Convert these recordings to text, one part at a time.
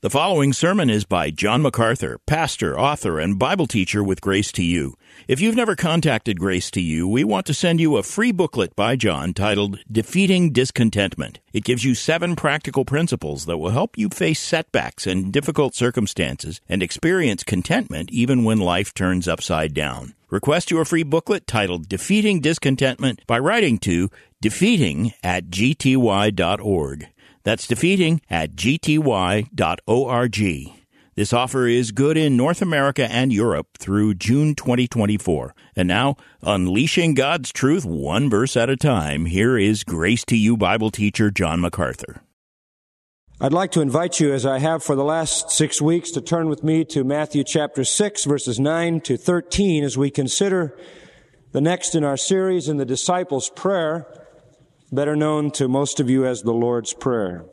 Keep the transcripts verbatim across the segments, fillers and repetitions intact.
The following sermon is by John MacArthur, pastor, author, and Bible teacher with Grace to You. If you've never contacted Grace to You, we want to send you a free booklet by John titled Defeating Discontentment. It gives you seven practical principles that will help you face setbacks and difficult circumstances and experience contentment even when life turns upside down. Request your free booklet titled Defeating Discontentment by writing to defeating at g t y dot org. That's defeating at g t y dot org. This offer is good in North America and Europe through June twenty twenty-four. And now, unleashing God's truth one verse at a time, here is Grace to You Bible teacher John MacArthur. I'd like to invite you, as I have for the last six weeks, to turn with me to Matthew chapter six, verses nine to thirteen, as we consider the next in our series in the Disciples' Prayer, better known to most of you as the Lord's Prayer.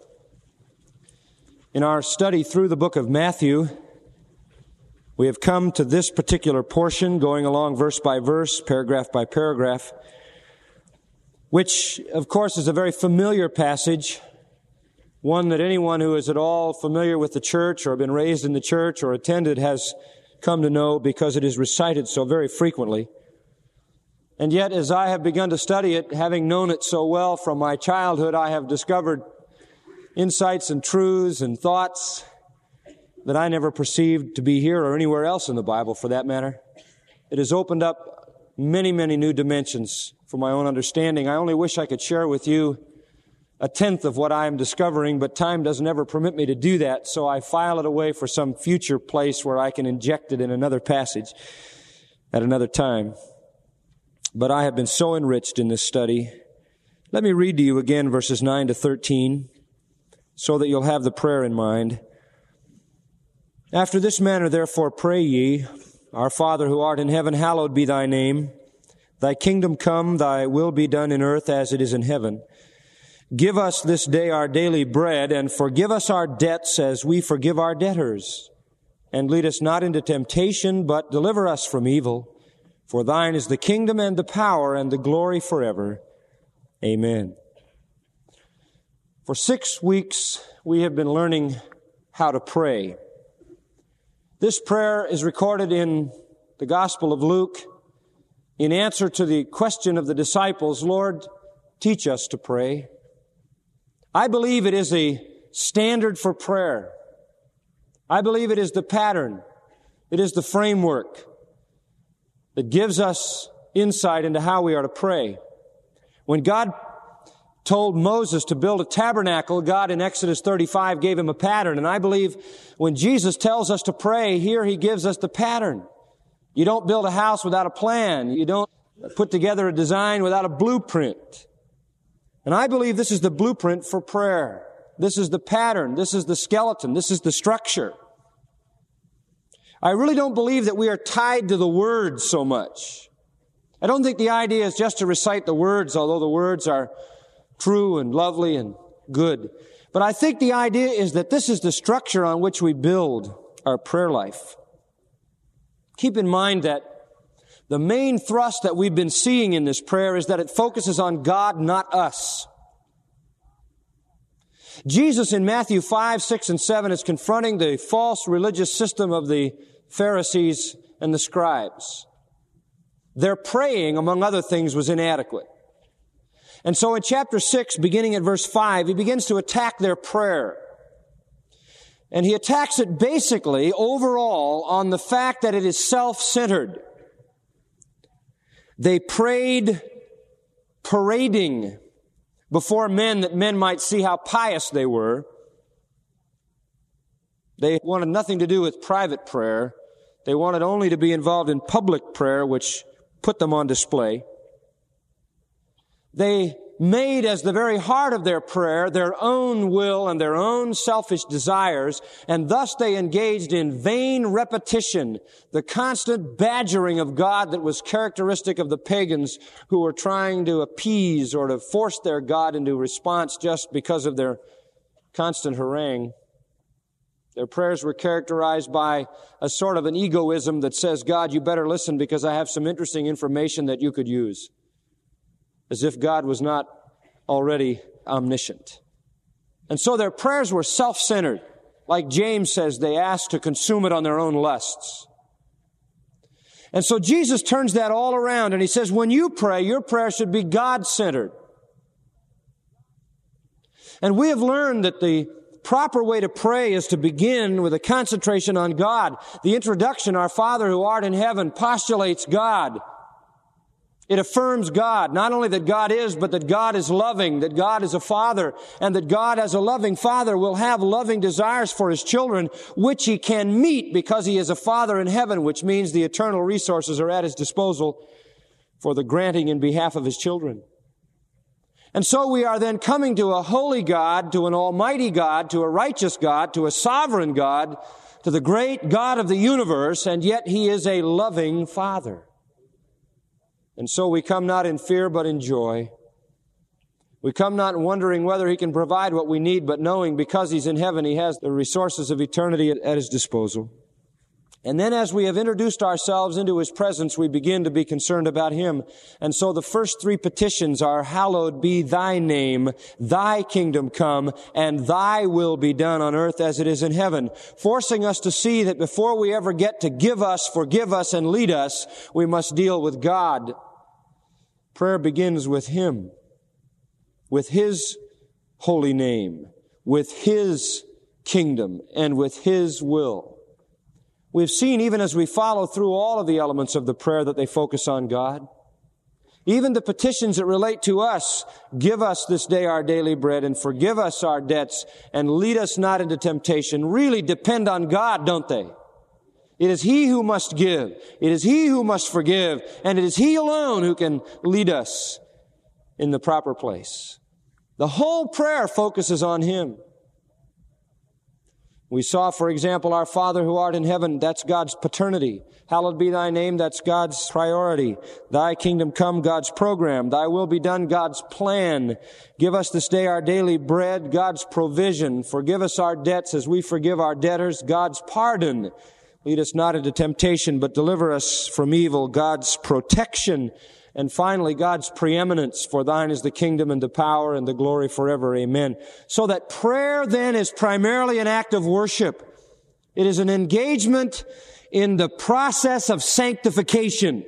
In our study through the book of Matthew, we have come to this particular portion, going along verse by verse, paragraph by paragraph, which, of course, is a very familiar passage, one that anyone who is at all familiar with the church or been raised in the church or attended has come to know because it is recited so very frequently. And yet, as I have begun to study it, having known it so well from my childhood, I have discovered insights and truths and thoughts that I never perceived to be here or anywhere else in the Bible, for that matter. It has opened up many, many new dimensions for my own understanding. I only wish I could share with you a tenth of what I am discovering, but time doesn't ever permit me to do that, so I file it away for some future place where I can inject it in another passage at another time. But I have been so enriched in this study. Let me read to you again verses nine to thirteen so that you'll have the prayer in mind. After this manner, therefore, pray ye, Our Father who art in heaven, hallowed be thy name. Thy kingdom come, thy will be done in earth as it is in heaven. Give us this day our daily bread, and forgive us our debts as we forgive our debtors. And lead us not into temptation, but deliver us from evil. For thine is the kingdom and the power and the glory forever. Amen. For six weeks, we have been learning how to pray. This prayer is recorded in the Gospel of Luke in answer to the question of the disciples, Lord, teach us to pray. I believe it is a standard for prayer. I believe it is the pattern. It is the framework that gives us insight into how we are to pray. When God told Moses to build a tabernacle, God in Exodus thirty-five gave him a pattern. And I believe when Jesus tells us to pray, here he gives us the pattern. You don't build a house without a plan. You don't put together a design without a blueprint. And I believe this is the blueprint for prayer. This is the pattern. This is the skeleton. This is the structure. I really don't believe that we are tied to the words so much. I don't think the idea is just to recite the words, although the words are true and lovely and good. But I think the idea is that this is the structure on which we build our prayer life. Keep in mind that the main thrust that we've been seeing in this prayer is that it focuses on God, not us. Jesus in Matthew five, six, and seven is confronting the false religious system of the Pharisees and the scribes. Their praying, among other things, was inadequate. And so in chapter six, beginning at verse five, he begins to attack their prayer. And he attacks it basically, overall, on the fact that it is self-centered. They prayed parading before men that men might see how pious they were. They wanted nothing to do with private prayer. They wanted only to be involved in public prayer, which put them on display. They made as the very heart of their prayer their own will and their own selfish desires, and thus they engaged in vain repetition, the constant badgering of God that was characteristic of the pagans who were trying to appease or to force their God into response just because of their constant harangue. Their prayers were characterized by a sort of an egoism that says, God, you better listen because I have some interesting information that you could use. As if God was not already omniscient. And so their prayers were self-centered, Like James says, they ask to consume it on their own lusts. And so Jesus turns that all around and He says, when you pray, your prayer should be God-centered. And we have learned that the proper way to pray is to begin with a concentration on God. The introduction, Our Father who art in heaven, postulates God. It affirms God, not only that God is, but that God is loving, that God is a Father, and that God as a loving Father will have loving desires for His children, which He can meet because He is a Father in heaven, which means the eternal resources are at His disposal for the granting in behalf of His children. And so we are then coming to a holy God, to an almighty God, to a righteous God, to a sovereign God, to the great God of the universe, and yet He is a loving Father. And so we come not in fear, but in joy. We come not wondering whether He can provide what we need, but knowing because He's in heaven, He has the resources of eternity at, at His disposal. And then as we have introduced ourselves into His presence, we begin to be concerned about Him. And so the first three petitions are, hallowed be Thy name, Thy kingdom come, and Thy will be done on earth as it is in heaven, forcing us to see that before we ever get to give us, forgive us, and lead us, we must deal with God. Prayer begins with Him, with His holy name, with His kingdom, and with His will. We've seen, even as we follow through all of the elements of the prayer, that they focus on God. Even the petitions that relate to us, give us this day our daily bread and forgive us our debts and lead us not into temptation, really depend on God, don't they? It is He who must give. It is He who must forgive. And it is He alone who can lead us in the proper place. The whole prayer focuses on Him. We saw, for example, Our Father who art in heaven, that's God's paternity. Hallowed be Thy name, that's God's priority. Thy kingdom come, God's program. Thy will be done, God's plan. Give us this day our daily bread, God's provision. Forgive us our debts as we forgive our debtors, God's pardon. Lead us not into temptation, but deliver us from evil, God's protection. And finally, God's preeminence, for Thine is the kingdom and the power and the glory forever. Amen. So that prayer then is primarily an act of worship. It is an engagement in the process of sanctification.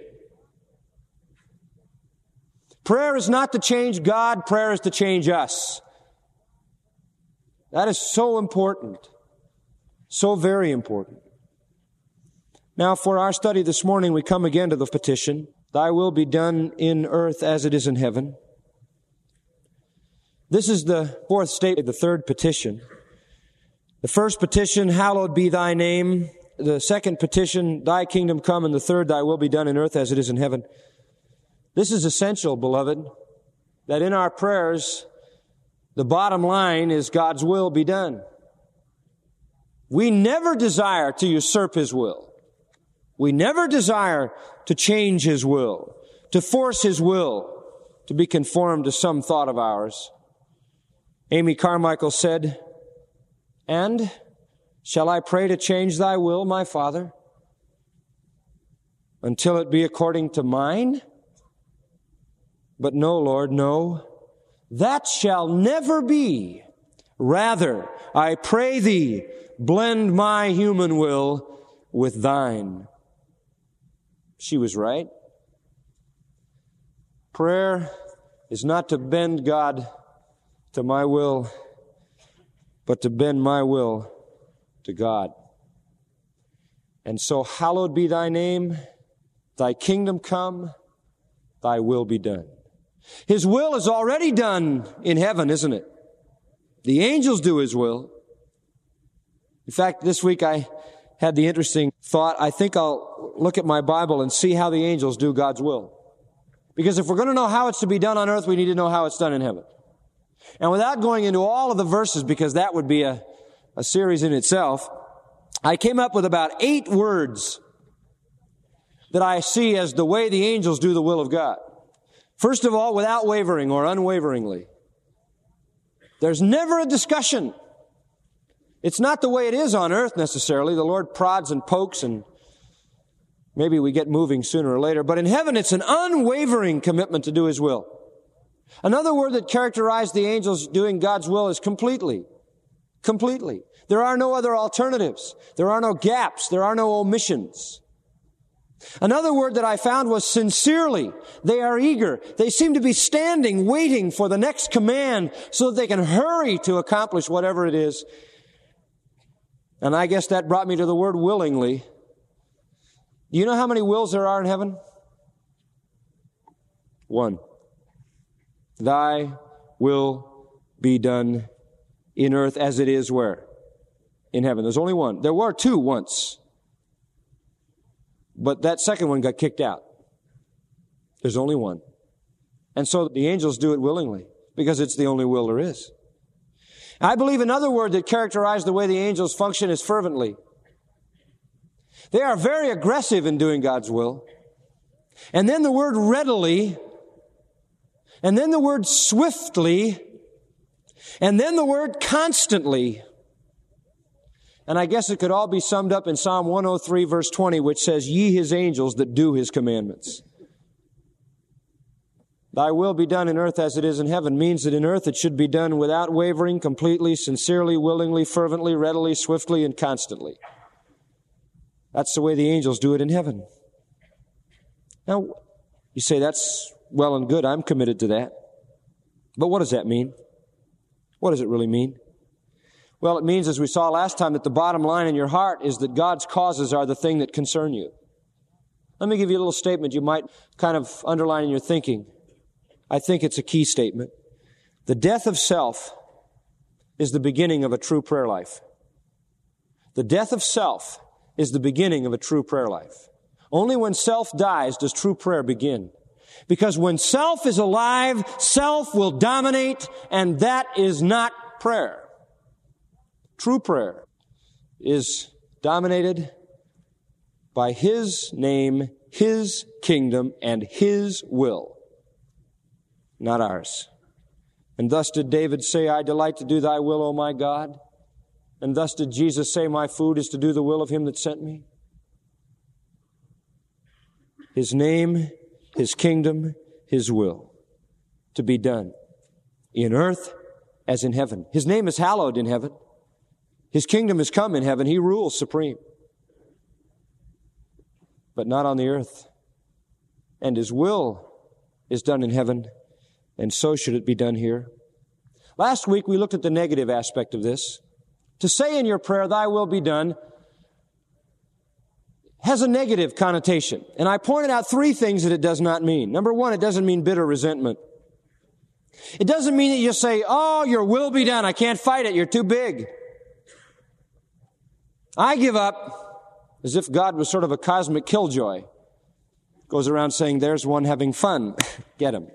Prayer is not to change God, prayer is to change us. That is so important. So very important. Now, for our study this morning, we come again to the petition, Thy will be done in earth as it is in heaven. This is the fourth statement, the third petition. The first petition, hallowed be Thy name. The second petition, Thy kingdom come. And the third, Thy will be done in earth as it is in heaven. This is essential, beloved, that in our prayers, the bottom line is God's will be done. We never desire to usurp His will. We never desire to change His will, to force His will to be conformed to some thought of ours. Amy Carmichael said, "And shall I pray to change Thy will, my Father, until it be according to mine? But no, Lord, no, that shall never be. Rather, I pray Thee, blend my human will with Thine." She was right. Prayer is not to bend God to my will, but to bend my will to God. And so, hallowed be Thy name, Thy kingdom come, Thy will be done. His will is already done in heaven, isn't it? The angels do His will. In fact, this week I had the interesting thought, I think I'll look at my Bible and see how the angels do God's will. Because if we're going to know how it's to be done on earth, we need to know how it's done in heaven. And without going into all of the verses, because that would be a, a series in itself, I came up with about eight words that I see as the way the angels do the will of God. First of all, without wavering or unwaveringly. There's never a discussion. It's not the way it is on earth necessarily. The Lord prods and pokes and maybe we get moving sooner or later. But in heaven, it's an unwavering commitment to do His will. Another word that characterized the angels doing God's will is completely. Completely. There are no other alternatives. There are no gaps. There are no omissions. Another word that I found was sincerely. They are eager. They seem to be standing, waiting for the next command so that they can hurry to accomplish whatever it is. And I guess that brought me to the word willingly. Do you know how many wills there are in heaven? One. Thy will be done in earth as it is where? In heaven. There's only one. There were two once. But that second one got kicked out. There's only one. And so the angels do it willingly because it's the only will there is. I believe another word that characterizes the way the angels function is fervently. They are very aggressive in doing God's will. And then the word readily, and then the word swiftly, and then the word constantly. And I guess it could all be summed up in Psalm one oh three, verse twenty, which says, Ye His angels that do His commandments. Thy will be done in earth as it is in heaven means that in earth it should be done without wavering, completely, sincerely, willingly, fervently, readily, swiftly, and constantly. That's the way the angels do it in heaven. Now, you say, that's well and good. I'm committed to that. But what does that mean? What does it really mean? Well, it means, as we saw last time, that the bottom line in your heart is that God's causes are the thing that concern you. Let me give you a little statement you might kind of underline in your thinking. I think it's a key statement. The death of self is the beginning of a true prayer life. The death of self is the beginning of a true prayer life. Only when self dies does true prayer begin. Because when self is alive, self will dominate, and that is not prayer. True prayer is dominated by His name, His kingdom, and His will, not ours. And thus did David say, I delight to do thy will, O my God. And thus did Jesus say, my food is to do the will of Him that sent me. His name, His kingdom, His will to be done in earth as in heaven. His name is hallowed in heaven. His kingdom has come in heaven. He rules supreme. But not on the earth. And His will is done in heaven, and so should it be done here. Last week we looked at the negative aspect of this. To say in your prayer, thy will be done, has a negative connotation. And I pointed out three things that it does not mean. Number one, it doesn't mean bitter resentment. It doesn't mean that you say, oh, your will be done. I can't fight it. You're too big. I give up, as if God was sort of a cosmic killjoy. Goes around saying, there's one having fun. Get him.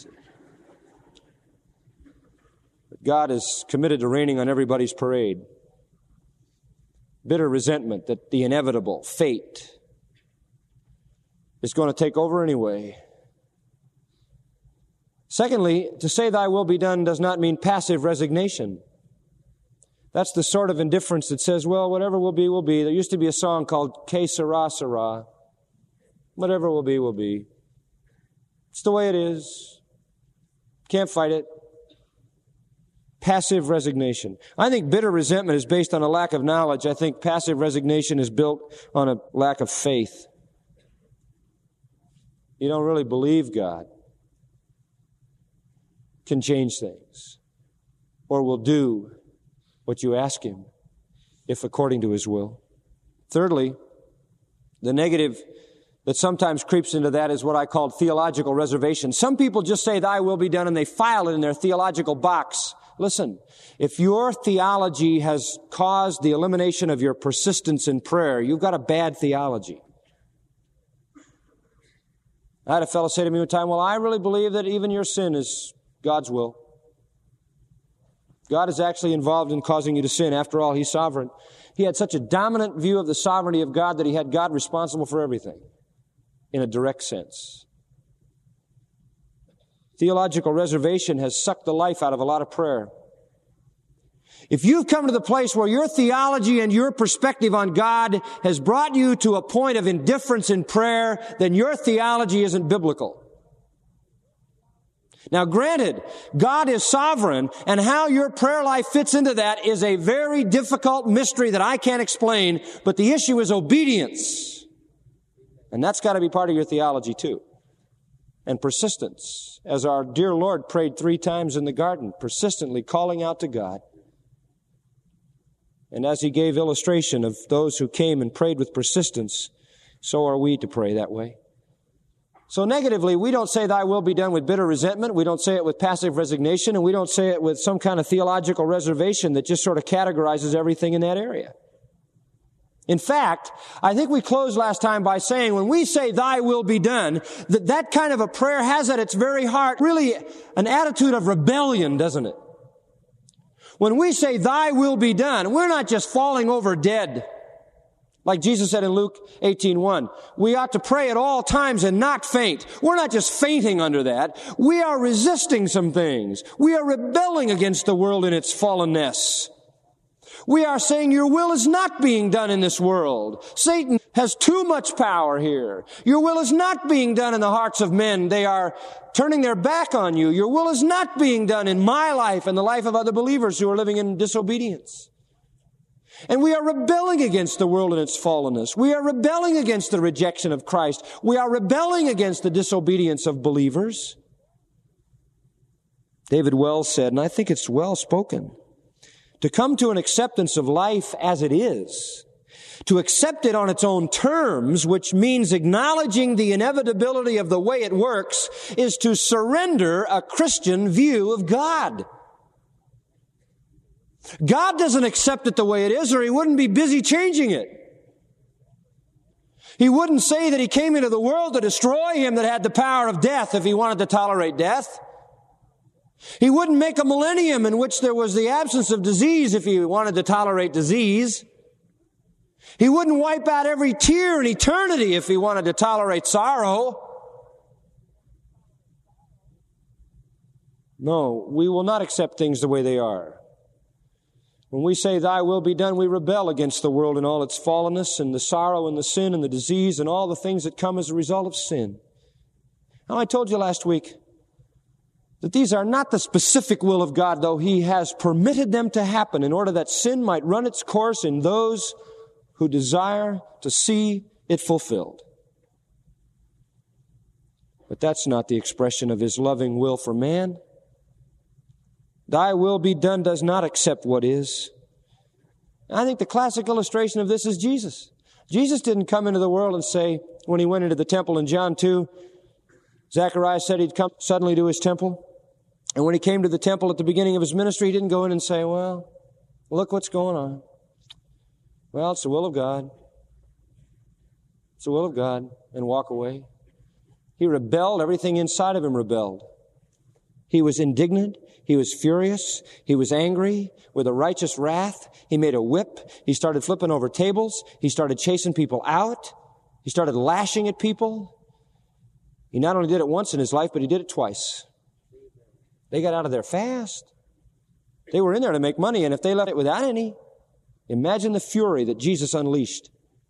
But God is committed to raining on everybody's parade. Bitter resentment that the inevitable fate is going to take over anyway. Secondly, to say thy will be done does not mean passive resignation. That's the sort of indifference that says, well, whatever will be, will be. There used to be a song called Que Sera, Sera. Whatever will be, will be. It's the way it is. Can't fight it. Passive resignation. I think bitter resentment is based on a lack of knowledge. I think passive resignation is built on a lack of faith. You don't really believe God can change things or will do what you ask Him if according to His will. Thirdly, the negative that sometimes creeps into that is what I call theological reservation. Some people just say, thy will be done, and they file it in their theological box. Listen, if your theology has caused the elimination of your persistence in prayer, you've got a bad theology. I had a fellow say to me one time, well, I really believe that even your sin is God's will. God is actually involved in causing you to sin. After all, He's sovereign. He had such a dominant view of the sovereignty of God that he had God responsible for everything in a direct sense. Theological reservation has sucked the life out of a lot of prayer. If you've come to the place where your theology and your perspective on God has brought you to a point of indifference in prayer, then your theology isn't biblical. Now granted, God is sovereign, and how your prayer life fits into that is a very difficult mystery that I can't explain, but the issue is obedience. And that's got to be part of your theology too. And persistence, as our dear Lord prayed three times in the garden, persistently calling out to God. And as He gave illustration of those who came and prayed with persistence, so are we to pray that way. So negatively, we don't say thy will be done with bitter resentment. We don't say it with passive resignation, and we don't say it with some kind of theological reservation that just sort of categorizes everything in that area. In fact, I think we closed last time by saying when we say thy will be done, that that kind of a prayer has at its very heart really an attitude of rebellion, doesn't it? When we say thy will be done, we're not just falling over dead. Like Jesus said in Luke eighteen one, we ought to pray at all times and not faint. We're not just fainting under that. We are resisting some things. We are rebelling against the world in its fallenness. We are saying your will is not being done in this world. Satan has too much power here. Your will is not being done in the hearts of men. They are turning their back on you. Your will is not being done in my life and the life of other believers who are living in disobedience. And we are rebelling against the world and its fallenness. We are rebelling against the rejection of Christ. We are rebelling against the disobedience of believers. David Wells said, and I think it's well spoken, to come to an acceptance of life as it is, to accept it on its own terms, which means acknowledging the inevitability of the way it works, is to surrender a Christian view of God. God doesn't accept it the way it is, or He wouldn't be busy changing it. He wouldn't say that He came into the world to destroy him that had the power of death if He wanted to tolerate death. He wouldn't make a millennium in which there was the absence of disease if He wanted to tolerate disease. He wouldn't wipe out every tear in eternity if He wanted to tolerate sorrow. No, we will not accept things the way they are. When we say, thy will be done, we rebel against the world and all its fallenness and the sorrow and the sin and the disease and all the things that come as a result of sin. Now, I told you last week that these are not the specific will of God, though He has permitted them to happen in order that sin might run its course in those who desire to see it fulfilled. But that's not the expression of His loving will for man. Thy will be done does not accept what is. I think the classic illustration of this is Jesus. Jesus didn't come into the world and say, when He went into the temple in John two, Zechariah said He'd come suddenly to His temple. And when He came to the temple at the beginning of His ministry, He didn't go in and say, well, look what's going on. Well, it's the will of God. It's the will of God, and walk away. He rebelled. Everything inside of Him rebelled. He was indignant. He was furious. He was angry with a righteous wrath. He made a whip. He started flipping over tables. He started chasing people out. He started lashing at people. He not only did it once in His life, but He did it twice. They got out of there fast. They were in there to make money, and if they left it without any, imagine the fury that Jesus unleashed.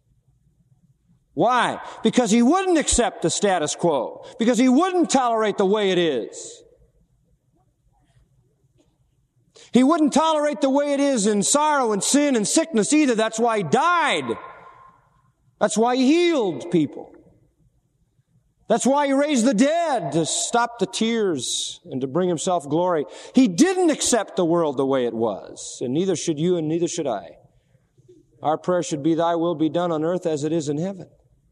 Why? Because He wouldn't accept the status quo. Because He wouldn't tolerate the way it is. He wouldn't tolerate the way it is in sorrow and sin and sickness either. That's why He died. That's why He healed people. That's why He raised the dead, to stop the tears and to bring Himself glory. He didn't accept the world the way it was, and neither should you and neither should I. Our prayer should be, thy will be done on earth as it is in heaven.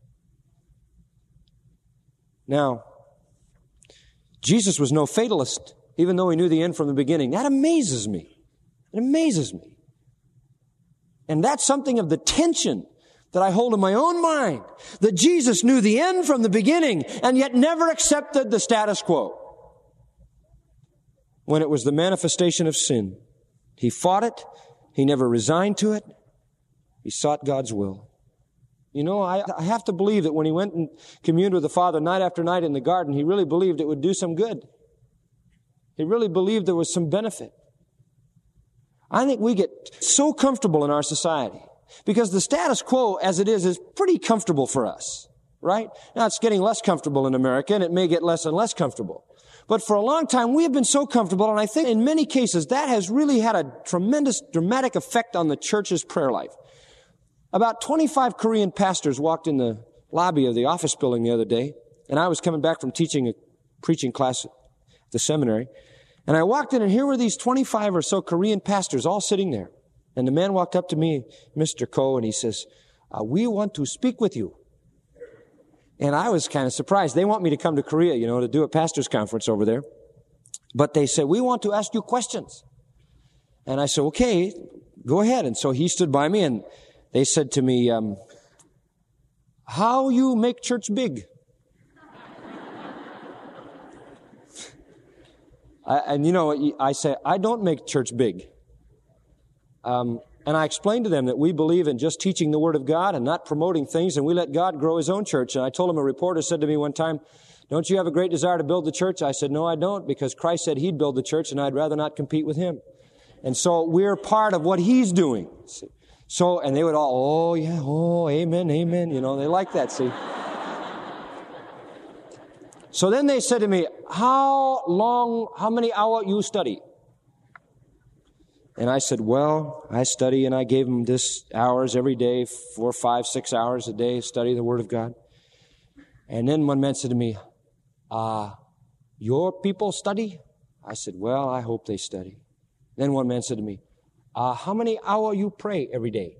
Now, Jesus was no fatalist, even though He knew the end from the beginning. That amazes me. It amazes me. And that's something of the tension that I hold in my own mind, that Jesus knew the end from the beginning and yet never accepted the status quo. When it was the manifestation of sin, He fought it. He never resigned to it. He sought God's will. You know, I, I have to believe that when He went and communed with the Father night after night in the garden, He really believed it would do some good. He really believed there was some benefit. I think we get so comfortable in our society because the status quo as it is is pretty comfortable for us, right? Now it's getting less comfortable in America, and it may get less and less comfortable. But for a long time, we have been so comfortable, and I think in many cases that has really had a tremendous, dramatic effect on the church's prayer life. About twenty-five Korean pastors walked in the lobby of the office building the other day, and I was coming back from teaching a preaching class at the seminary, and I walked in, and here were these twenty-five or so Korean pastors all sitting there. And the man walked up to me, Mister Ko, and he says, uh, we want to speak with you. And I was kind of surprised. They want me to come to Korea, you know, to do a pastor's conference over there. But they said, we want to ask you questions. And I said, okay, go ahead. And so he stood by me, and they said to me, um, how you make church big? I, and you know, I say, I don't make church big. Um, and I explained to them that we believe in just teaching the Word of God and not promoting things, and we let God grow His own church. And I told him, a reporter said to me one time, don't you have a great desire to build the church? I said, no, I don't, because Christ said He'd build the church, and I'd rather not compete with Him. And so we're part of what He's doing. So, and they would all, oh, yeah, oh, amen, amen. You know, they like that, see. So then they said to me, how long, how many hours you study? And I said, well, I study, and I gave them this hours every day, four, five, six hours a day, study the Word of God. And then one man said to me, uh, your people study? I said, well, I hope they study. Then one man said to me, uh, how many hours you pray every day?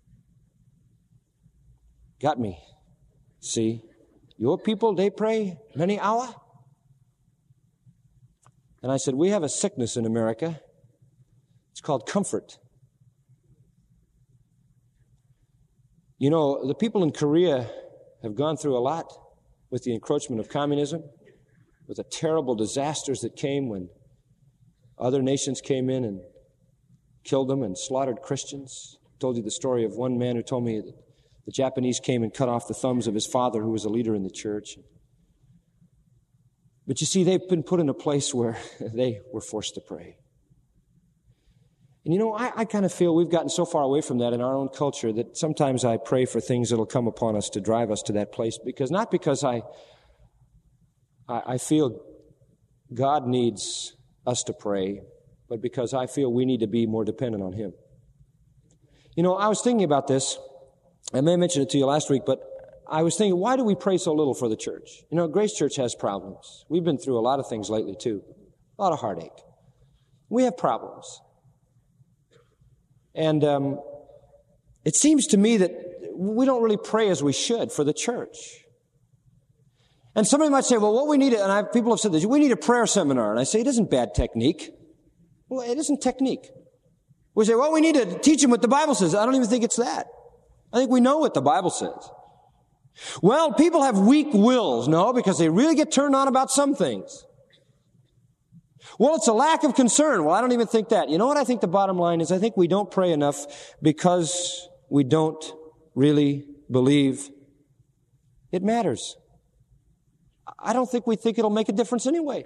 Got me. See, your people, they pray many hours? And I said, we have a sickness in America. It's called comfort. You know, the people in Korea have gone through a lot with the encroachment of communism, with the terrible disasters that came when other nations came in and killed them and slaughtered Christians. I told you the story of one man who told me that the Japanese came and cut off the thumbs of his father, who was a leader in the church. But you see, they've been put in a place where they were forced to pray. And you know, I, I kind of feel we've gotten so far away from that in our own culture that sometimes I pray for things that'll come upon us to drive us to that place. Because not because I, I, I feel God needs us to pray, but because I feel we need to be more dependent on Him. You know, I was thinking about this. I may have mentioned it to you last week, but I was thinking, why do we pray so little for the church? You know, Grace Church has problems. We've been through a lot of things lately, too. A lot of heartache. We have problems. And um, it seems to me that we don't really pray as we should for the church. And somebody might say, well, what we need, and I, people have said this, we need a prayer seminar. And I say, it isn't bad technique. Well, it isn't technique. We say, well, we need to teach them what the Bible says. I don't even think it's that. I think we know what the Bible says. Well, people have weak wills. No, because they really get turned on about some things. Well, it's a lack of concern. Well, I don't even think that. You know what I think the bottom line is? I think we don't pray enough because we don't really believe it matters. I don't think we think it'll make a difference anyway.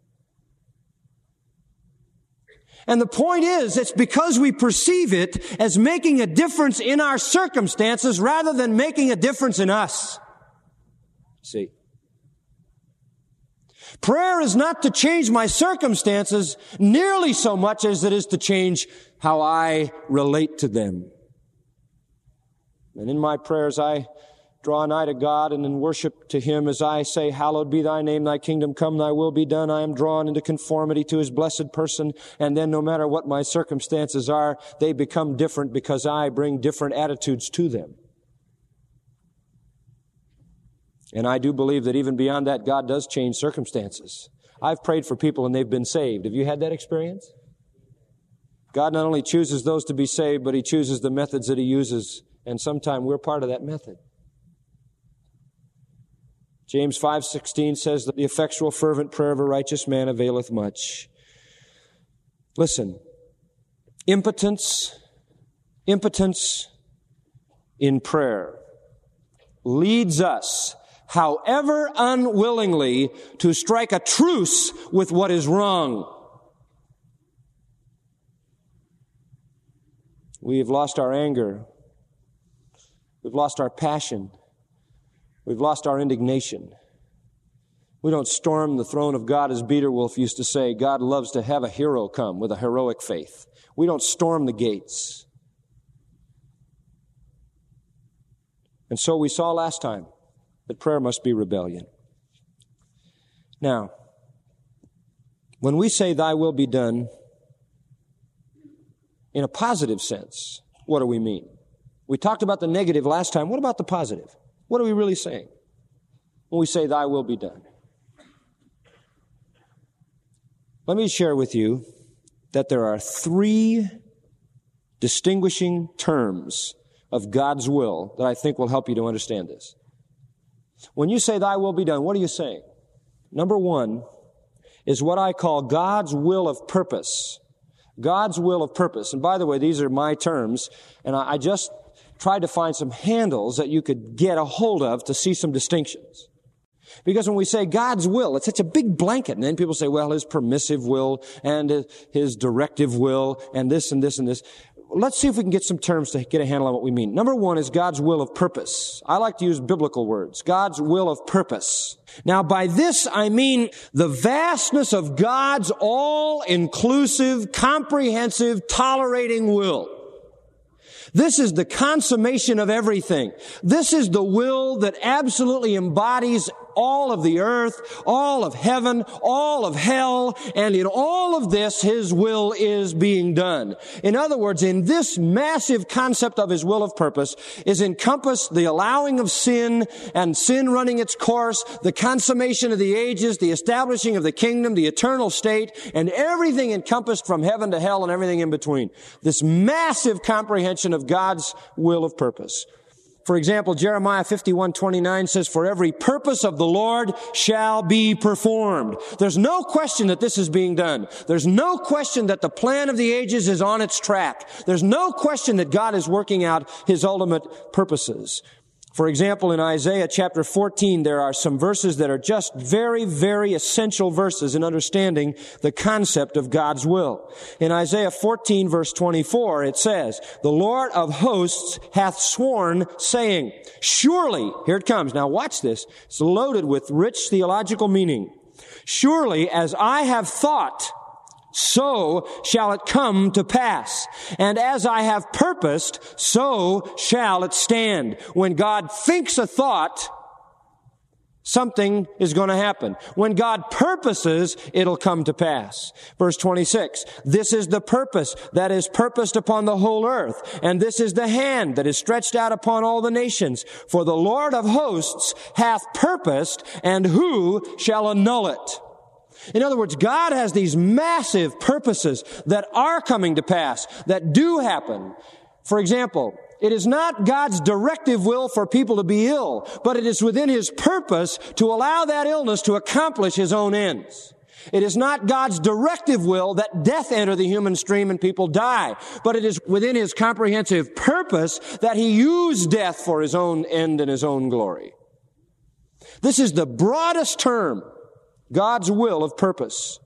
And the point is, it's because we perceive it as making a difference in our circumstances rather than making a difference in us. See? Prayer is not to change my circumstances nearly so much as it is to change how I relate to them. And in my prayers, I draw nigh to God and in worship to Him as I say, hallowed be Thy name, Thy kingdom come, Thy will be done. I am drawn into conformity to His blessed person. And then no matter what my circumstances are, they become different because I bring different attitudes to them. And I do believe that even beyond that, God does change circumstances. I've prayed for people and they've been saved. Have you had that experience? God not only chooses those to be saved, but He chooses the methods that He uses. And sometimes we're part of that method. James five sixteen says that the effectual fervent prayer of a righteous man availeth much. Listen, impotence, impotence in prayer leads us, however unwillingly, to strike a truce with what is wrong. We've lost our anger. We've lost our passion. We've lost our indignation. We don't storm the throne of God, as Beetewolf used to say. God loves to have a hero come with a heroic faith. We don't storm the gates. And so we saw last time that prayer must be rebellion. Now, when we say, thy will be done, in a positive sense, what do we mean? We talked about the negative last time. What about the positive? What are we really saying when we say, thy will be done? Let me share with you that there are three distinguishing terms of God's will that I think will help you to understand this. When you say, thy will be done, what are you saying? Number one is what I call God's will of purpose. God's will of purpose. And by the way, these are my terms, and I just tried to find some handles that you could get a hold of to see some distinctions. Because when we say God's will, it's such a big blanket. And then people say, well, his permissive will and his directive will and this and this and this. Let's see if we can get some terms to get a handle on what we mean. Number one is God's will of purpose. I like to use biblical words. God's will of purpose. Now, by this, I mean the vastness of God's all-inclusive, comprehensive, tolerating will. This is the consummation of everything. This is the will that absolutely embodies all of the earth, all of heaven, all of hell, and in all of this, His will is being done. In other words, in this massive concept of His will of purpose is encompassed the allowing of sin and sin running its course, the consummation of the ages, the establishing of the kingdom, the eternal state, and everything encompassed from heaven to hell and everything in between. This massive comprehension of God's will of purpose. For example, Jeremiah fifty-one twenty-nine says, for every purpose of the Lord shall be performed. There's no question that this is being done. There's no question that the plan of the ages is on its track. There's no question that God is working out His ultimate purposes. For example, in Isaiah chapter fourteen, there are some verses that are just very, very essential verses in understanding the concept of God's will. In Isaiah fourteen verse twenty-four, it says, the Lord of hosts hath sworn, saying, surely, here it comes. Now watch this. It's loaded with rich theological meaning. Surely, as I have thought, so shall it come to pass. And as I have purposed, so shall it stand. When God thinks a thought, something is going to happen. When God purposes, it'll come to pass. Verse twenty-six, this is the purpose that is purposed upon the whole earth, and this is the hand that is stretched out upon all the nations. For the Lord of hosts hath purposed, and who shall annul it? In other words, God has these massive purposes that are coming to pass, that do happen. For example, it is not God's directive will for people to be ill, but it is within His purpose to allow that illness to accomplish His own ends. It is not God's directive will that death enter the human stream and people die, but it is within His comprehensive purpose that He use death for His own end and His own glory. This is the broadest term. God's will of purpose.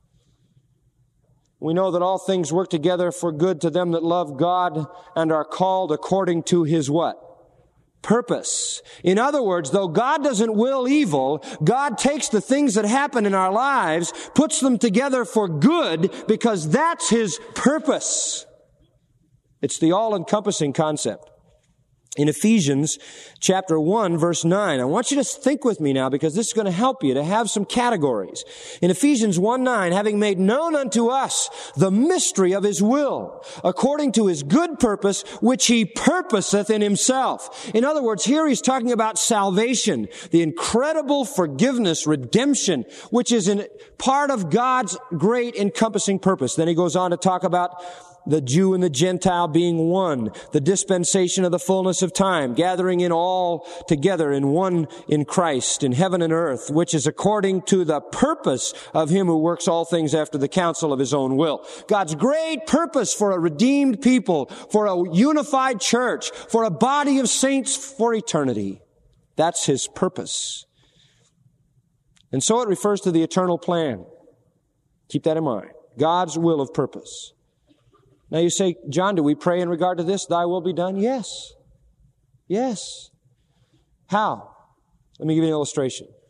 We know that all things work together for good to them that love God and are called according to His what? Purpose. In other words, though God doesn't will evil, God takes the things that happen in our lives, puts them together for good because that's His purpose. It's the all-encompassing concept. In Ephesians chapter one, verse nine, I want you to think with me now because this is going to help you to have some categories. In Ephesians one nine, having made known unto us the mystery of His will, according to His good purpose, which He purposeth in Himself. In other words, here he's talking about salvation, the incredible forgiveness, redemption, which is in part of God's great encompassing purpose. Then he goes on to talk about the Jew and the Gentile being one, the dispensation of the fullness of time, gathering in all together in one in Christ, in heaven and earth, which is according to the purpose of Him who works all things after the counsel of His own will. God's great purpose for a redeemed people, for a unified church, for a body of saints for eternity. That's His purpose. And so it refers to the eternal plan. Keep that in mind. God's will of purpose. Now you say, John, do we pray in regard to this? Thy will be done? Yes. Yes. How? Let me give you an illustration.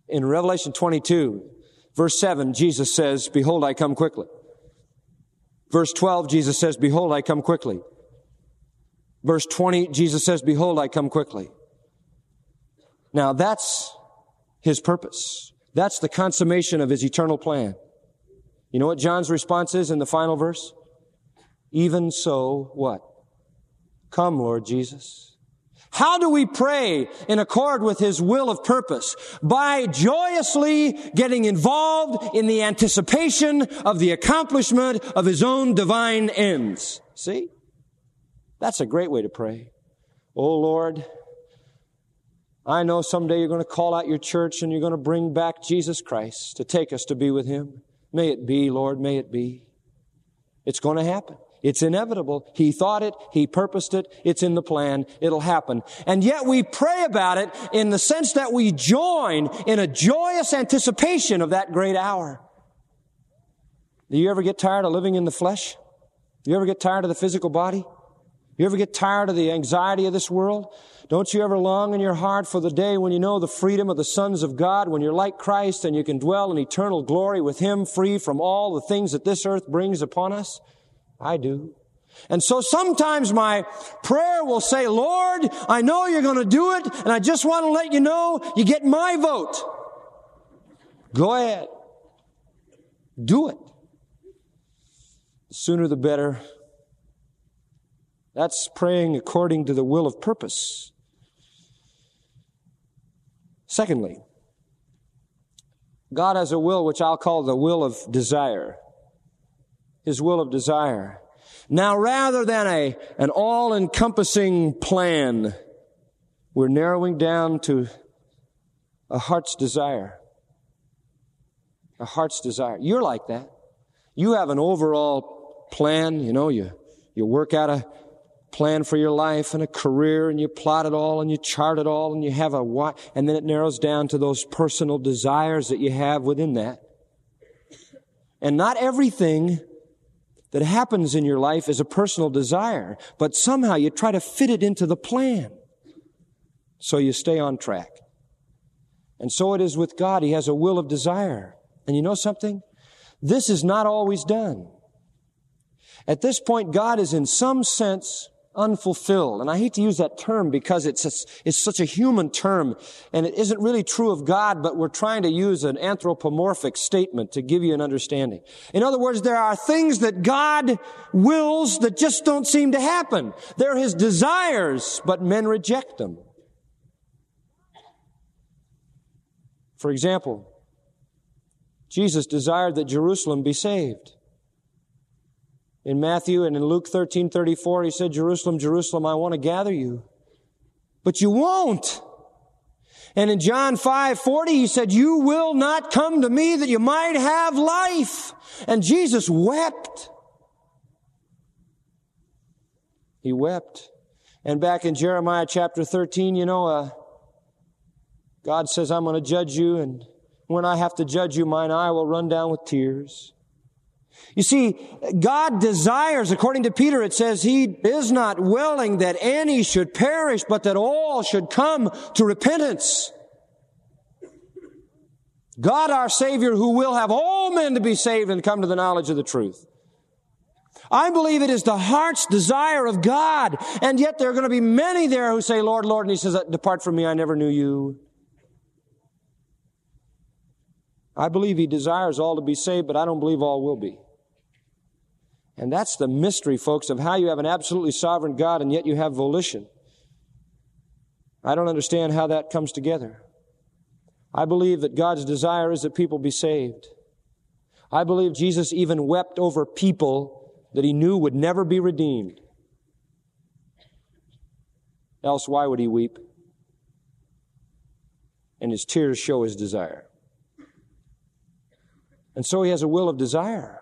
In Revelation twenty-two, verse seven, Jesus says, behold, I come quickly. Verse twelve, Jesus says, behold, I come quickly. Verse twenty, Jesus says, behold, I come quickly. Now that's His purpose. That's the consummation of His eternal plan. You know what John's response is in the final verse? Even so, what? Come, Lord Jesus. How do we pray in accord with His will of purpose? By joyously getting involved in the anticipation of the accomplishment of His own divine ends. See? That's a great way to pray. Oh, Lord, I know someday you're going to call out your church and you're going to bring back Jesus Christ to take us to be with Him. May it be, Lord, may it be. It's going to happen. It's inevitable. He thought it. He purposed it. It's in the plan. It'll happen. And yet we pray about it in the sense that we join in a joyous anticipation of that great hour. Do you ever get tired of living in the flesh? Do you ever get tired of the physical body? You ever get tired of the anxiety of this world? Don't you ever long in your heart for the day when you know the freedom of the sons of God, when you're like Christ and you can dwell in eternal glory with Him, free from all the things that this earth brings upon us? I do. And so sometimes my prayer will say, Lord, I know you're going to do it, and I just want to let you know you get my vote. Go ahead. Do it. The sooner the better. That's praying according to the will of purpose. Secondly, God has a will which I'll call the will of desire. His will of desire. Now, rather than a, an all-encompassing plan, we're narrowing down to a heart's desire. A heart's desire. You're like that. You have an overall plan, you know, you, you work out a plan for your life and a career, and you plot it all and you chart it all, and you have a what, and then it narrows down to those personal desires that you have within that. And not everything that happens in your life is a personal desire, but somehow you try to fit it into the plan so you stay on track. And so it is with God. He has a will of desire. And you know something? This is not always done. At this point, God is in some sense unfulfilled. And I hate to use that term because it's a, it's such a human term, and it isn't really true of God, but we're trying to use an anthropomorphic statement to give you an understanding. In other words, there are things that God wills that just don't seem to happen. They're His desires, but men reject them. For example, Jesus desired that Jerusalem be saved. In Matthew and in Luke thirteen thirty-four, He said, Jerusalem, Jerusalem, I want to gather you, but you won't. And in John five forty, He said, you will not come to me that you might have life. And Jesus wept. He wept. And back in Jeremiah chapter thirteen, you know, uh, God says, I'm going to judge you, and when I have to judge you, mine eye will run down with tears. You see, God desires, according to Peter, it says, He is not willing that any should perish, but that all should come to repentance. God, our Savior, who will have all men to be saved and come to the knowledge of the truth. I believe it is the heart's desire of God, and yet there are going to be many there who say, Lord, Lord, and He says, depart from me, I never knew you. I believe He desires all to be saved, but I don't believe all will be. And that's the mystery, folks, of how you have an absolutely sovereign God and yet you have volition. I don't understand how that comes together. I believe that God's desire is that people be saved. I believe Jesus even wept over people that He knew would never be redeemed. Else, why would He weep? And His tears show His desire. And so He has a will of desire.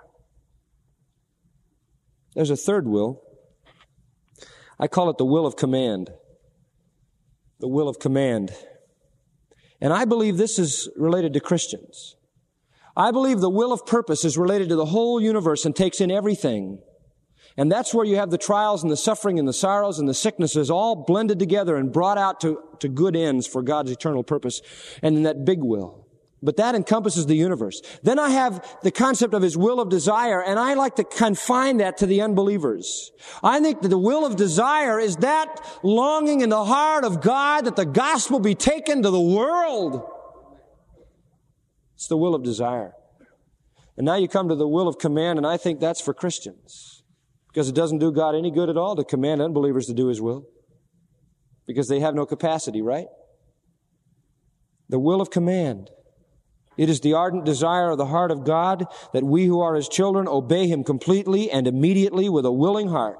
There's a third will. I call it the will of command. The will of command. And I believe this is related to Christians. I believe the will of purpose is related to the whole universe and takes in everything. And that's where you have the trials and the suffering and the sorrows and the sicknesses all blended together and brought out to, to good ends for God's eternal purpose. And in that big will. But that encompasses the universe. Then I have the concept of His will of desire, and I like to confine that to the unbelievers. I think that the will of desire is that longing in the heart of God that the gospel be taken to the world. It's the will of desire. And now you come to the will of command, and I think that's for Christians. Because it doesn't do God any good at all to command unbelievers to do His will. Because they have no capacity, right? The will of command. It is the ardent desire of the heart of God that we who are His children obey Him completely and immediately with a willing heart.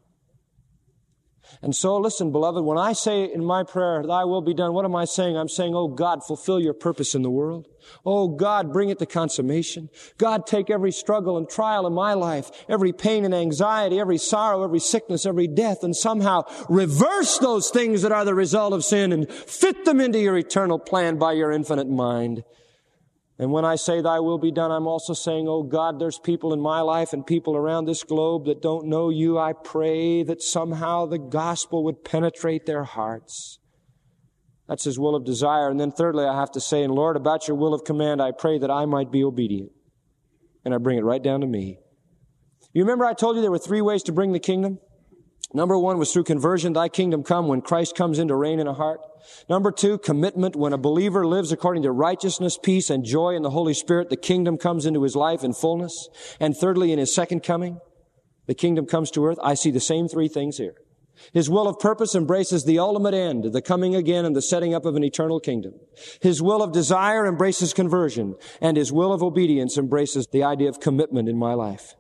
And so, listen, beloved, when I say in my prayer, Thy will be done, what am I saying? I'm saying, oh God, fulfill Your purpose in the world. Oh God, bring it to consummation. God, take every struggle and trial in my life, every pain and anxiety, every sorrow, every sickness, every death, and somehow reverse those things that are the result of sin and fit them into Your eternal plan by Your infinite mind. And when I say Thy will be done, I'm also saying, oh God, there's people in my life and people around this globe that don't know You. I pray that somehow the gospel would penetrate their hearts. That's His will of desire. And then thirdly, I have to say, and Lord, about Your will of command, I pray that I might be obedient. And I bring it right down to me. You remember I told you there were three ways to bring the kingdom? Number one was through conversion, Thy kingdom come, when Christ comes in to reign in a heart. Number two, commitment, when a believer lives according to righteousness, peace, and joy in the Holy Spirit, the kingdom comes into his life in fullness. And thirdly, in His second coming, the kingdom comes to earth. I see the same three things here. His will of purpose embraces the ultimate end, the coming again and the setting up of an eternal kingdom. His will of desire embraces conversion, and His will of obedience embraces the idea of commitment in my life.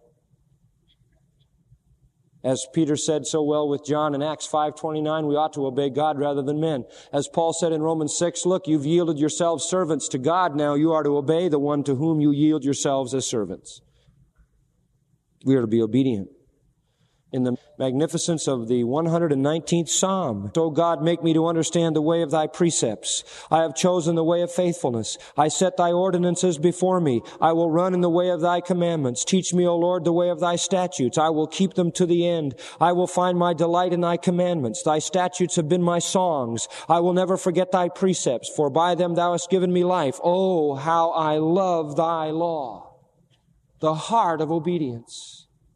As Peter said so well with John in Acts five twenty-nine, we ought to obey God rather than men. As Paul said in Romans six, look, you've yielded yourselves servants to God. Now you are to obey the one to whom you yield yourselves as servants. We are to be obedient. In the magnificence of the one hundred nineteenth Psalm, O God, make me to understand the way of Thy precepts. I have chosen the way of faithfulness. I set Thy ordinances before me. I will run in the way of Thy commandments. Teach me, O Lord, the way of Thy statutes. I will keep them to the end. I will find my delight in Thy commandments. Thy statutes have been my songs. I will never forget Thy precepts, for by them Thou hast given me life. Oh, how I love Thy law. The heart of obedience.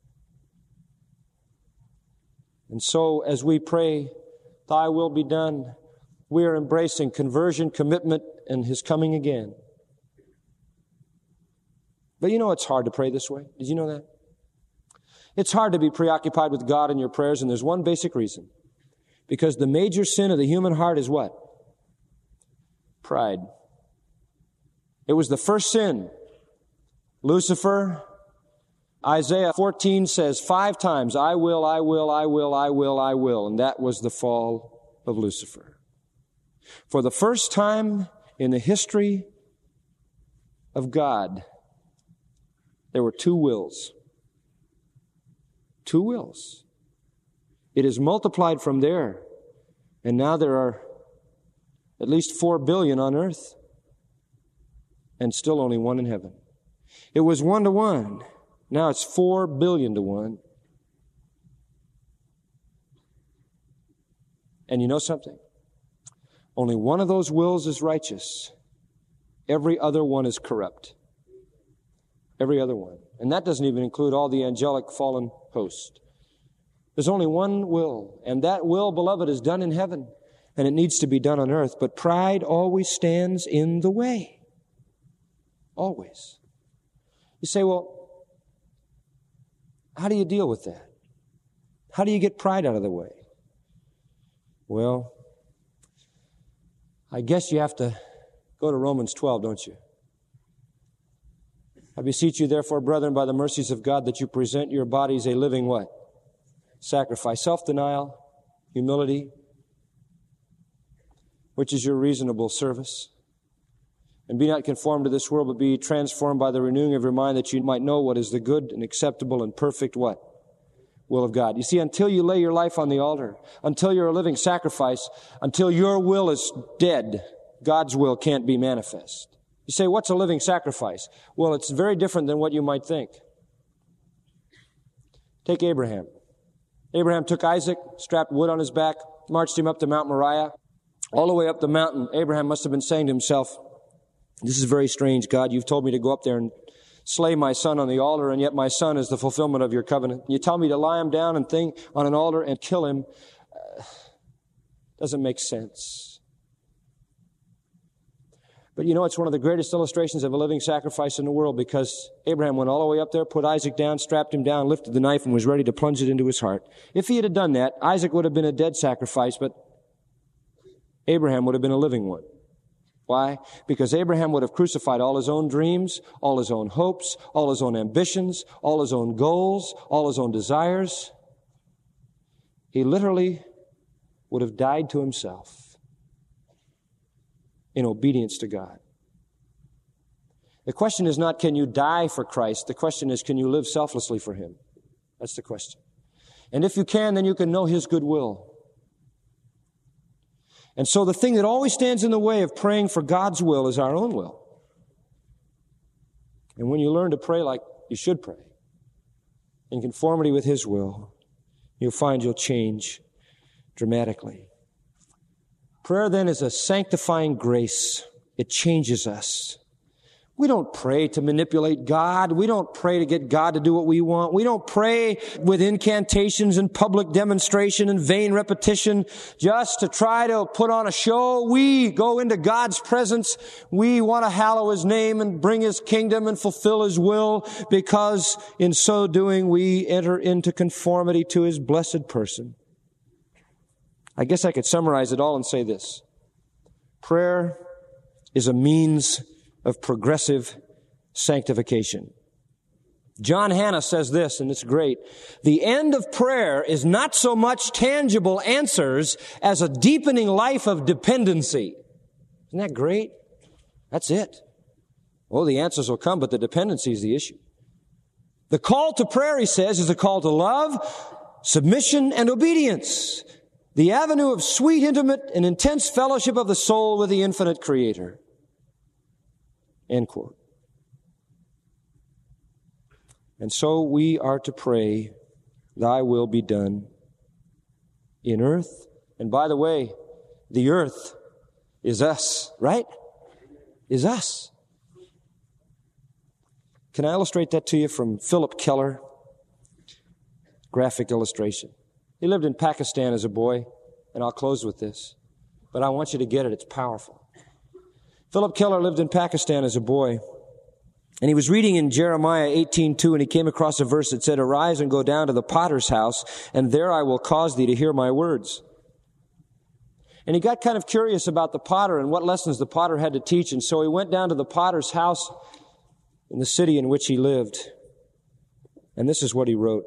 And so, as we pray, Thy will be done, we are embracing conversion, commitment, and His coming again. But you know it's hard to pray this way. Did you know that? It's hard to be preoccupied with God in your prayers, and there's one basic reason. Because the major sin of the human heart is what? Pride. It was the first sin. Lucifer. Isaiah fourteen says five times, I will, I will, I will, I will, I will. And that was the fall of Lucifer. For the first time in the history of God, there were two wills. Two wills. It is multiplied from there. And now there are at least four billion on earth. And still only one in heaven. It was one to one. Now it's four billion to one. And you know something? Only one of those wills is righteous. Every other one is corrupt. Every other one. And that doesn't even include all the angelic fallen host. There's only one will. And that will, beloved, is done in heaven. And it needs to be done on earth. But pride always stands in the way. Always. You say, well, how do you deal with that? How do you get pride out of the way? Well, I guess you have to go to Romans twelve, don't you? I beseech you, therefore, brethren, by the mercies of God, that you present your bodies a living what? Sacrifice. Self-denial, humility, which is your reasonable service. And be not conformed to this world, but be transformed by the renewing of your mind, that you might know what is the good and acceptable and perfect what? Will of God. You see, until you lay your life on the altar, until you're a living sacrifice, until your will is dead, God's will can't be manifest. You say, what's a living sacrifice? Well, it's very different than what you might think. Take Abraham. Abraham took Isaac, strapped wood on his back, marched him up to Mount Moriah. All the way up the mountain, Abraham must have been saying to himself, This is very strange, God. You've told me to go up there and slay my son on the altar, and yet my son is the fulfillment of your covenant. You tell me to lie him down and think on an altar and kill him. Uh, doesn't make sense. But you know, it's one of the greatest illustrations of a living sacrifice in the world, because Abraham went all the way up there, put Isaac down, strapped him down, lifted the knife, and was ready to plunge it into his heart. If he had done that, Isaac would have been a dead sacrifice, but Abraham would have been a living one. Why? Because Abraham would have crucified all his own dreams, all his own hopes, all his own ambitions, all his own goals, all his own desires. He literally would have died to himself in obedience to God. The question is not, can you die for Christ? The question is, can you live selflessly for Him? That's the question. And if you can, then you can know His good will. And so the thing that always stands in the way of praying for God's will is our own will. And when you learn to pray like you should pray, in conformity with His will, you'll find you'll change dramatically. Prayer then is a sanctifying grace. It changes us. We don't pray to manipulate God. We don't pray to get God to do what we want. We don't pray with incantations and public demonstration and vain repetition just to try to put on a show. We go into God's presence. We want to hallow His name and bring His kingdom and fulfill His will, because in so doing we enter into conformity to His blessed person. I guess I could summarize it all and say this. Prayer is a means of progressive sanctification. John Hannah says this, and it's great. The end of prayer is not so much tangible answers as a deepening life of dependency. Isn't that great? That's it. Oh, the answers will come, but the dependency is the issue. The call to prayer, he says, is a call to love, submission, and obedience. The avenue of sweet, intimate, and intense fellowship of the soul with the infinite Creator. End quote. And so we are to pray, Thy will be done in earth. And by the way, the earth is us, right? Is us. Can I illustrate that to you from Philip Keller? Graphic illustration. He lived in Pakistan as a boy, and I'll close with this. But I want you to get it. It's powerful. Philip Keller lived in Pakistan as a boy, and he was reading in Jeremiah eighteen two, and he came across a verse that said, "Arise and go down to the potter's house, and there I will cause thee to hear my words." And he got kind of curious about the potter and what lessons the potter had to teach, and so he went down to the potter's house in the city in which he lived. And this is what he wrote.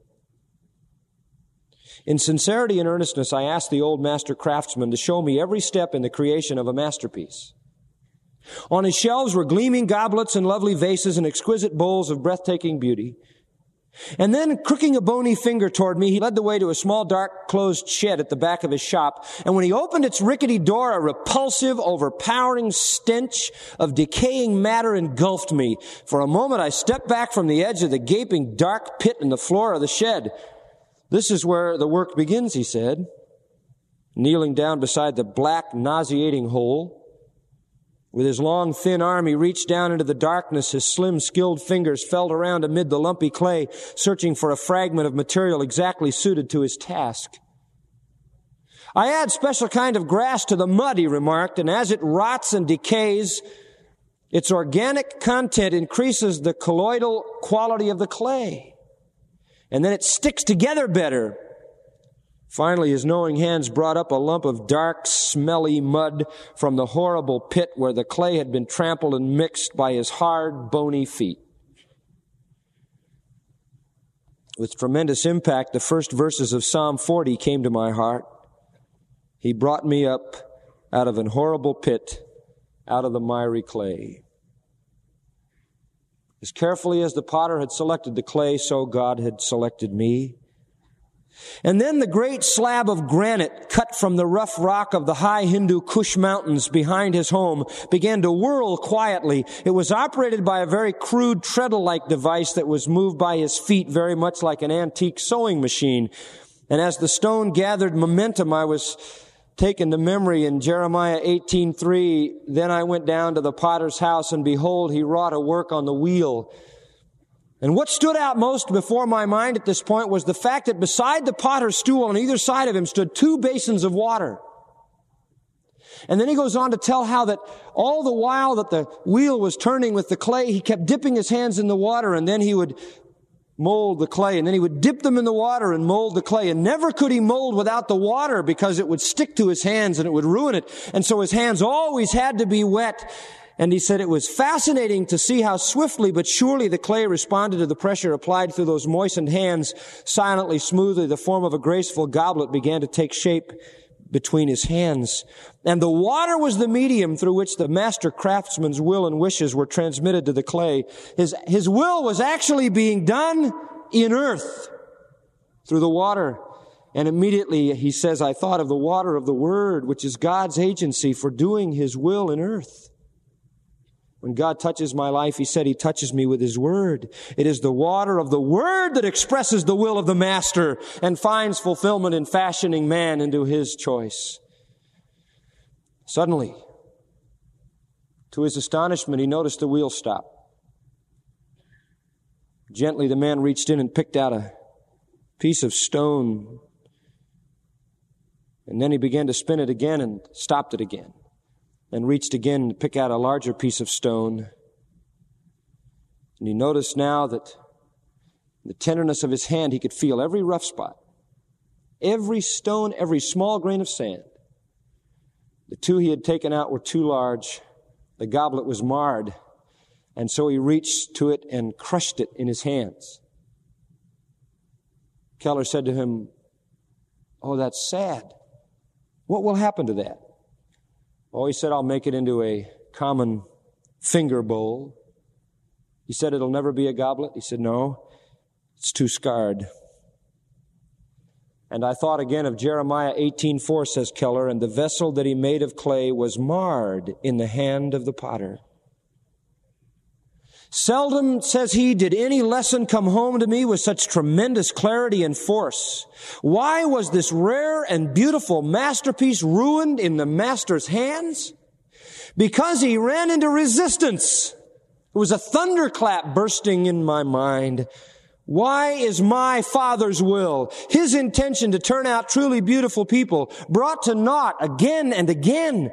In sincerity and earnestness, I asked the old master craftsman to show me every step in the creation of a masterpiece. On his shelves were gleaming goblets and lovely vases and exquisite bowls of breathtaking beauty. And then, crooking a bony finger toward me, he led the way to a small, dark, closed shed at the back of his shop. And when he opened its rickety door, a repulsive, overpowering stench of decaying matter engulfed me. For a moment, I stepped back from the edge of the gaping, dark pit in the floor of the shed. "This is where the work begins," he said, kneeling down beside the black, nauseating hole. With his long, thin arm, he reached down into the darkness. His slim, skilled fingers felt around amid the lumpy clay, searching for a fragment of material exactly suited to his task. "I add special kind of grass to the mud," he remarked, "and as it rots and decays, its organic content increases the colloidal quality of the clay. And then it sticks together better." Finally, his knowing hands brought up a lump of dark, smelly mud from the horrible pit where the clay had been trampled and mixed by his hard, bony feet. With tremendous impact, the first verses of Psalm forty came to my heart. "He brought me up out of an horrible pit, out of the miry clay." As carefully as the potter had selected the clay, so God had selected me. And then the great slab of granite cut from the rough rock of the high Hindu Kush mountains behind his home began to whirl quietly. It was operated by a very crude treadle-like device that was moved by his feet very much like an antique sewing machine. And as the stone gathered momentum, I was taken to memory in Jeremiah eighteen three, then I went down to the potter's house, and behold, he wrought a work on the wheel. And what stood out most before my mind at this point was the fact that beside the potter's stool on either side of him stood two basins of water. And then he goes on to tell how that all the while that the wheel was turning with the clay, he kept dipping his hands in the water, and then he would mold the clay, and then he would dip them in the water and mold the clay. And never could he mold without the water, because it would stick to his hands and it would ruin it. And so his hands always had to be wet. And he said it was fascinating to see how swiftly but surely the clay responded to the pressure applied through those moistened hands. Silently, smoothly, the form of a graceful goblet began to take shape between his hands. And the water was the medium through which the master craftsman's will and wishes were transmitted to the clay. His, his will was actually being done in earth through the water. And immediately he says, I thought of the water of the Word, which is God's agency for doing His will in earth. When God touches my life, He said He touches me with His Word. It is the water of the Word that expresses the will of the Master and finds fulfillment in fashioning man into His choice. Suddenly, to his astonishment, he noticed the wheel stop. Gently, the man reached in and picked out a piece of stone. And then he began to spin it again and stopped it again. And reached again to pick out a larger piece of stone. And he noticed now that in the tenderness of his hand, he could feel every rough spot, every stone, every small grain of sand. The two he had taken out were too large. The goblet was marred. And so he reached to it and crushed it in his hands. Keller said to him, oh, that's sad. What will happen to that? Oh, he said, I'll make it into a common finger bowl. He said, it'll never be a goblet. He said, no, it's too scarred. And I thought again of Jeremiah eighteen four, says Keller, and the vessel that he made of clay was marred in the hand of the potter. Seldom, says he, did any lesson come home to me with such tremendous clarity and force. Why was this rare and beautiful masterpiece ruined in the master's hands? Because he ran into resistance. It was a thunderclap bursting in my mind. Why is my Father's will, His intention to turn out truly beautiful people, brought to naught again and again?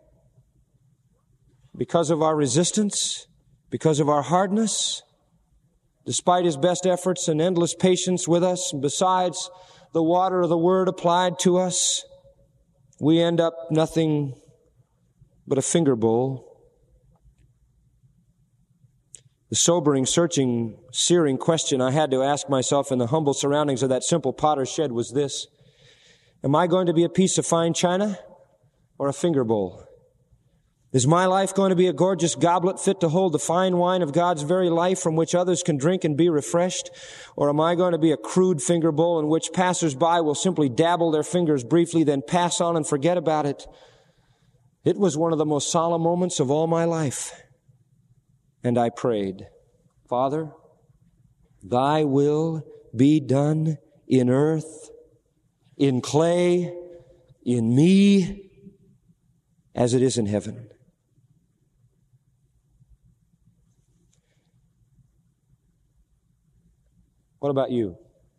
Because of our resistance? Because of our hardness? Despite His best efforts and endless patience with us, and besides the water of the Word applied to us, we end up nothing but a finger bowl. The sobering, searching, searing question I had to ask myself in the humble surroundings of that simple potter's shed was this: am I going to be a piece of fine china or a finger bowl? Is my life going to be a gorgeous goblet fit to hold the fine wine of God's very life from which others can drink and be refreshed? Or am I going to be a crude finger bowl in which passers-by will simply dabble their fingers briefly, then pass on and forget about it? It was one of the most solemn moments of all my life. And I prayed, Father, Thy will be done in earth, in clay, in me, as it is in heaven. What about you?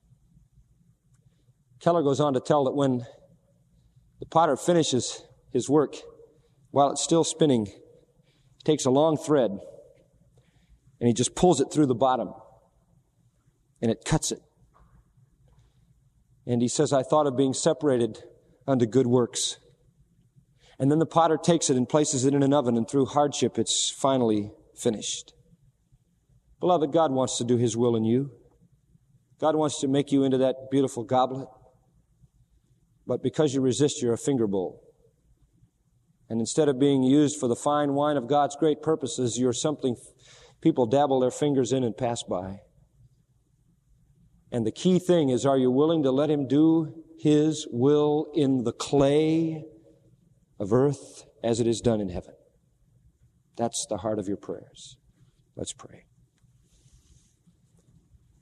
Keller goes on to tell that when the potter finishes his work, while it's still spinning, he takes a long thread and he just pulls it through the bottom and it cuts it. And he says, I thought of being separated unto good works. And then the potter takes it and places it in an oven, and through hardship it's finally finished. Beloved, God wants to do His will in you. God wants to make you into that beautiful goblet. But because you resist, you're a finger bowl. And instead of being used for the fine wine of God's great purposes, you're something people dabble their fingers in and pass by. And the key thing is, are you willing to let Him do His will in the clay of earth as it is done in heaven? That's the heart of your prayers. Let's pray.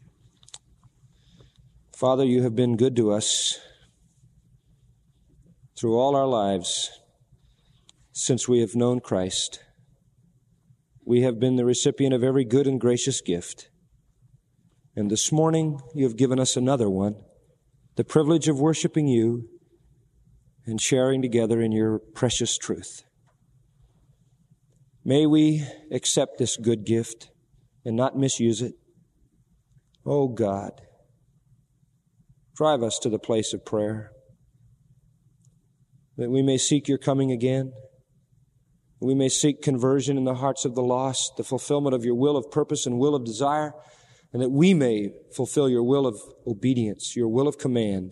Father, You have been good to us. through all our lives since we have known Christ. We have been the recipient of every good and gracious gift. And this morning, you have given us another one, the privilege of worshiping you and sharing together in your precious truth. May we accept this good gift and not misuse it. Oh God, drive us to the place of prayer, that we may seek your coming again. We may seek conversion in the hearts of the lost, the fulfillment of your will of purpose and will of desire, and that we may fulfill your will of obedience, your will of command,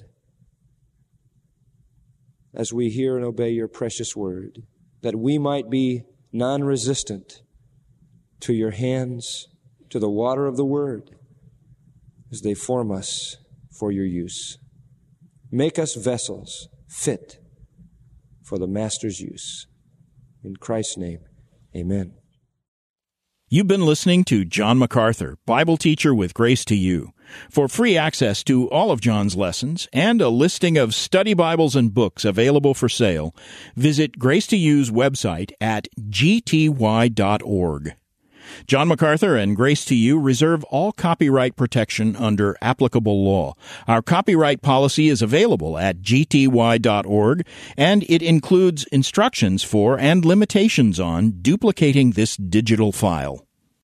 as we hear and obey your precious word, that we might be non-resistant to your hands, to the water of the word, as they form us for your use. Make us vessels fit for the Master's use. In Christ's name, amen. You've been listening to John MacArthur, Bible teacher with Grace to You. For free access to all of John's lessons and a listing of study Bibles and books available for sale, visit Grace to You's website at g t y dot org. John MacArthur and Grace to You reserve all copyright protection under applicable law. Our copyright policy is available at g t y dot org, and it includes instructions for and limitations on duplicating this digital file.